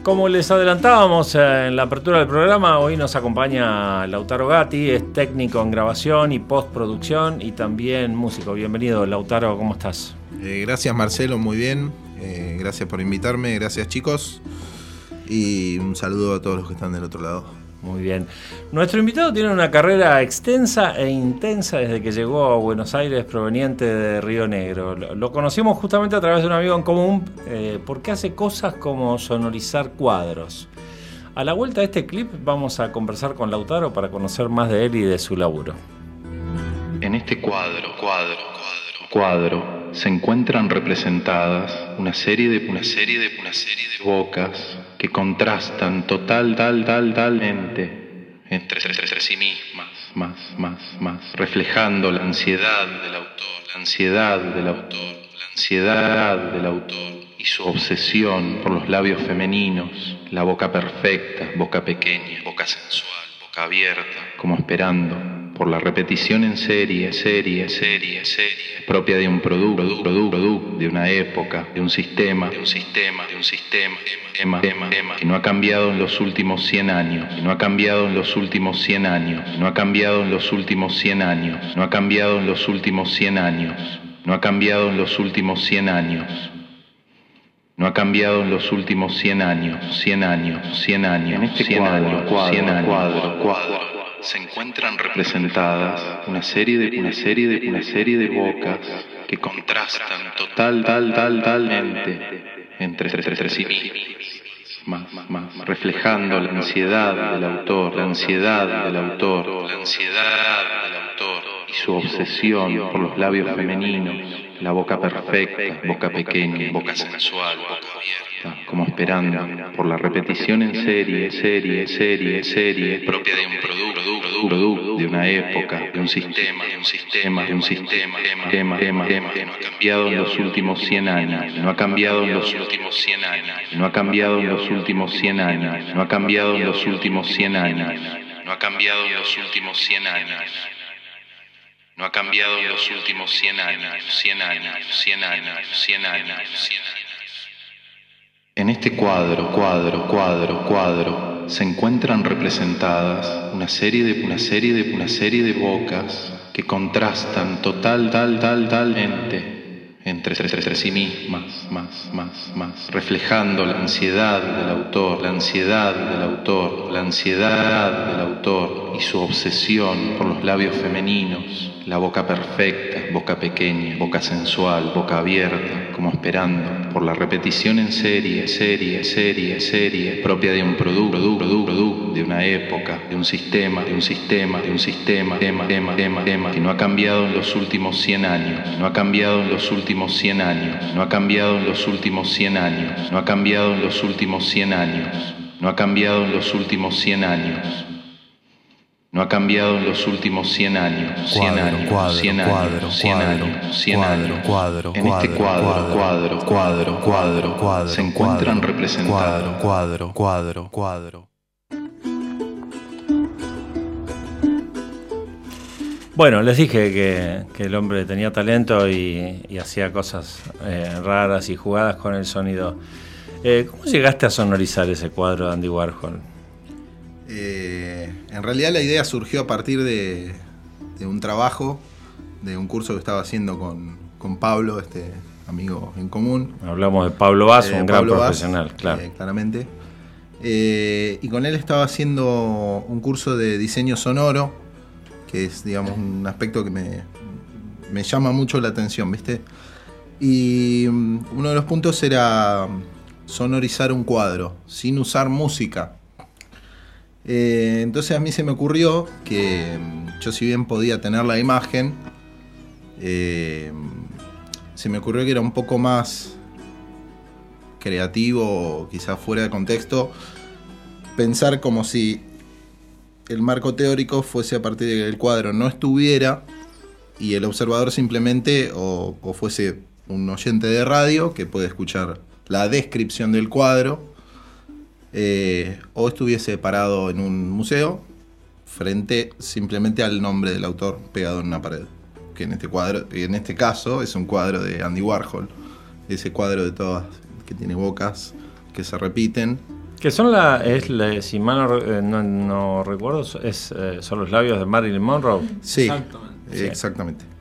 Como les adelantábamos en la apertura del programa, hoy nos acompaña Lautaro Gatti, es técnico en grabación y postproducción y también músico. Bienvenido, Lautaro, ¿cómo estás? Gracias, Marcelo, muy bien. Gracias por invitarme, gracias, chicos. Y un saludo a todos los que están del otro lado. Muy bien. Nuestro invitado tiene una carrera extensa e intensa desde que llegó a Buenos Aires proveniente de Río Negro. Lo conocimos justamente a través de un amigo en común porque hace cosas como sonorizar cuadros. A la vuelta de este clip vamos a conversar con Lautaro para conocer más de él y de su laburo. En este cuadro se encuentran representadas una serie de bocas que contrastan totalmente entre sí mismas, más, reflejando la ansiedad del autor y su obsesión por los labios femeninos, la boca perfecta, boca pequeña, boca sensual, boca abierta, como esperando por la repetición en serie, propia de un producto, de una época, de un sistema, que no ha cambiado en los últimos 100 años, que no ha cambiado en los últimos 100 años, no ha cambiado en los últimos 100 años, no ha cambiado en los últimos 100 años, no ha cambiado en los últimos 100 años, no ha cambiado en los últimos 100 años, 100 años, en este cuadro. Se encuentran representadas una serie de bocas que contrastan totalmente entre sí mismas, reflejando la ansiedad del autor y su obsesión por los labios femeninos, la boca perfecta, boca pequeña, boca sensual, boca abierta, como esperando por la repetición en serie, propia de un producto, de una época, de un sistema, que no ha cambiado en los últimos 100 años, no ha cambiado en los últimos 100 años, no ha cambiado en los últimos 100 años, no ha cambiado en los últimos 100 años, no ha cambiado en los últimos 100 años. No ha cambiado en los últimos 100 años. En este cuadro se encuentran representadas una serie de bocas que contrastan totalmente entre sí mismas, más, reflejando la ansiedad del autor y su obsesión por los labios femeninos, la boca perfecta, boca pequeña, boca sensual, boca abierta, como esperando por la repetición en serie, propia de un producto, de una época, de un sistema, que no ha cambiado en los últimos 100 años, no ha cambiado en los últimos 100 años, no ha cambiado en los últimos 100 años, no ha cambiado en los últimos 100 años, no ha cambiado en los últimos 100 años. No ha cambiado en los últimos 100 años, 100 años. En este cuadro se encuentran representados. Cuadro. Bueno, les dije que el hombre tenía talento y hacía cosas raras y jugadas con el sonido. ¿Cómo llegaste a sonorizar ese cuadro de Andy Warhol? En realidad la idea surgió a partir de un trabajo, de un curso que estaba haciendo con Pablo, este amigo en común. Hablamos de Pablo Vaz, un gran profesional, Vaz, claro. Claramente. Y con él estaba haciendo un curso de diseño sonoro, que es, digamos, un aspecto que me llama mucho la atención, ¿viste? Y uno de los puntos era sonorizar un cuadro, sin usar música. Entonces a mí se me ocurrió que yo, si bien podía tener la imagen, se me ocurrió que era un poco más creativo, quizás fuera de contexto, pensar como si el marco teórico fuese a partir de que el cuadro no estuviera y el observador simplemente o fuese un oyente de radio que puede escuchar la descripción del cuadro, o estuviese parado en un museo frente simplemente al nombre del autor pegado en una pared, que en este caso es un cuadro de Andy Warhol, ese cuadro de todas que tiene bocas que se repiten, Que son si mal no recuerdo, son los labios de Marilyn Monroe. Sí, Exactamente. exactamente.